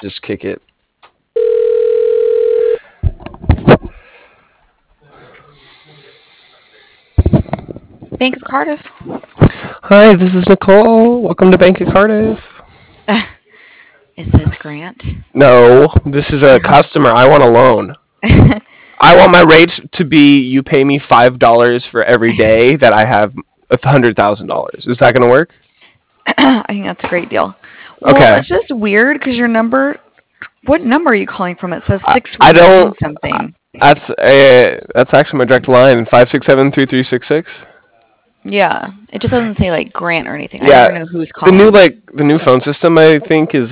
just kick it. Bank of Cardiff. Hi, this is Nicole. Welcome to Bank of Cardiff. Is this Grant? No, this is a customer. I want a loan. I want my rates to be you pay me $5 for every day that I have $100,000. Is that going to work? I think that's a great deal. Well, Okay. it's just weird because your number. What number are you calling from? It says I 619 don't. something. That's actually my direct line 567-3366. Yeah, it just doesn't say like Grant or anything. I Yeah, never know who's the calling. new phone system I think is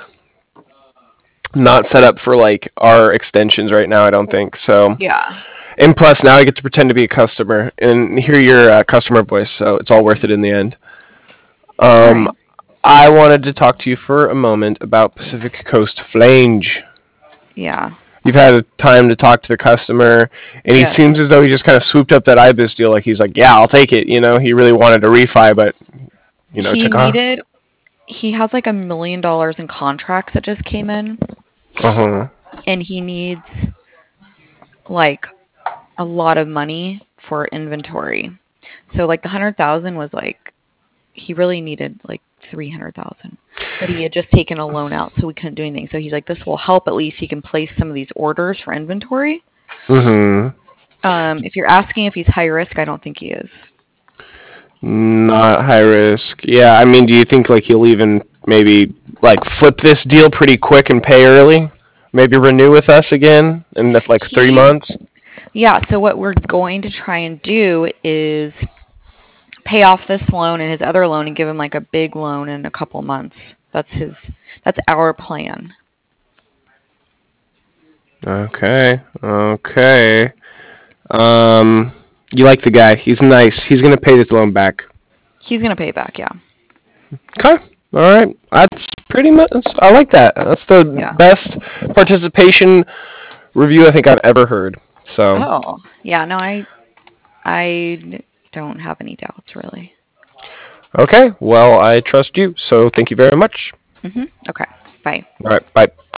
not set up for like our extensions right now. I don't think so. Yeah. And plus, now I get to pretend to be a customer and hear your customer voice, so it's all worth it in the end. All Um, right. I wanted to talk to you for a moment about Pacific Coast Flange. Yeah. You've had time to talk to the customer, and he Yes. seems as though he just kind of swooped up that IBIS deal. Like he's like, "Yeah, I'll take it." He really wanted to refi, but it He took off. needed. He has like $1 million in contracts that just came in, Uh huh. and he needs like a lot of money for inventory. So like the 100,000 was like he really needed like 300,000, but he had just taken a loan out, so we couldn't do anything. So he's like, this will help. At least he can place some of these orders for inventory. Mm-hmm. If you're asking if he's high risk, I don't think he is. Not high risk. Yeah, I mean, do you think like he'll even maybe like flip this deal pretty quick and pay early? Maybe renew with us again in like three He, months? yeah. So what we're going to try and do is pay off this loan and his other loan and give him like a big loan in a couple months. That's our plan. Okay. Okay. Um, you like the guy? He's nice. He's gonna pay this loan back. He's gonna pay it back. Yeah. Okay. All right. That's pretty much. I like that. That's the Yeah. best participation review I think I've ever heard. So, Oh, yeah. No, I don't have any doubts really. okay. Well, I trust you. So, thank you very much. Okay. Bye. All right. Bye.